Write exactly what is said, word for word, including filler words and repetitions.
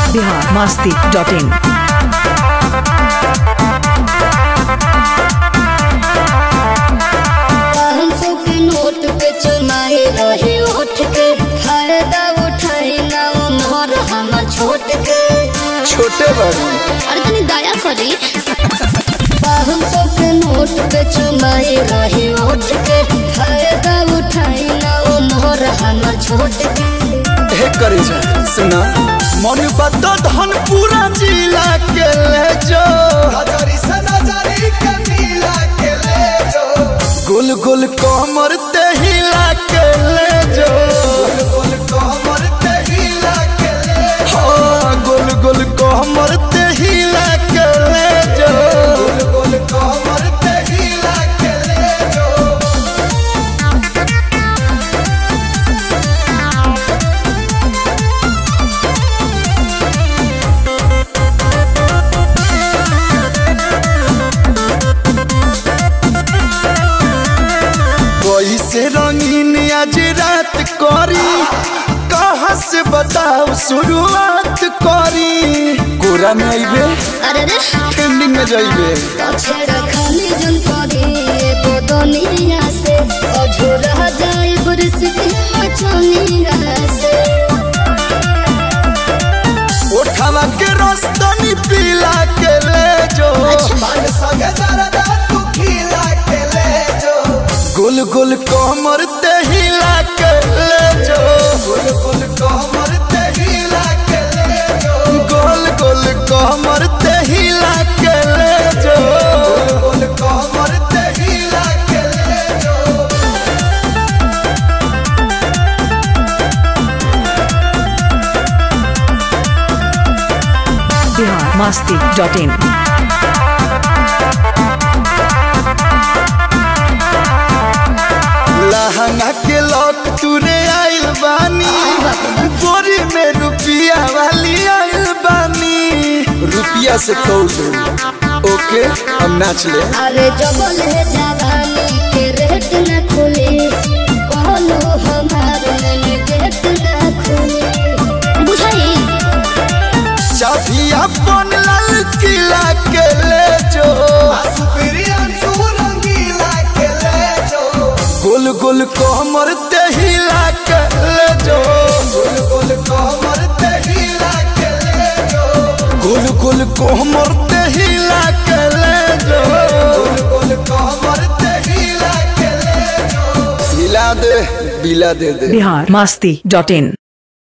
Bihar Masti dot in. Note पे चुनाए रहे उठ के फायदा उठाए ना उन्होंने हम छोट के छोटे बड़ी अरे तनी दया करी पाँच सौ के नोट पे चुनाए रहे उठ के फायदा उठाए ना उन्होंने हम छोट के हे करे जा सुना मन बता धन पूरा जिला के ले जो हजारी से नजारी के मिला के ले जो गुल गुल कमर ते हिला के ले जो गुल गुल कमर ते हिला के ले हां गुल गुल कमर ते हिला के ले जो गुल गुल कमर ते हिला के ले जो से रंगीन आज रात करी कहाँ से बताओ शुरुआत करी कोरा में आइबे अरे रे ट्रेंडिंग में जाइबे पछे रखनी जन करी एगो दुनिया से अझुरा जाए बुरसी मचनिया से उठावा के रस्तनी पीला के ले जो मन संगे दरदा तू खिला के ले जो गुल गुल कमर ते हिला के ले जो गुल गुल कमर ते हिला के ले जो गोल गोल कमर ते हिला के ले जो गोल गोल कमर ते हिला के ले जो बिहार मस्ती डॉट इन। लहंगा के लॉक तूने आइल बानी बोरी में रुपिया वाली आइल बानी रुपिया से तोल दो ओके हम नाच ले अरे जबल है जवानी के रेट न खुले कहलो हमार मन गेट न खुले बुझाई चाबी अपन लाल किला के ले जो गुल गुल कमर ते हिला के ले जो गुल गुल कमर ते हिला के ले जो गुल गुल कमर ते हिला के ले जो गुल गुल कमर ते हिला के ले जो हिला दे बिला दे दे बिहार मस्ती डॉट इन।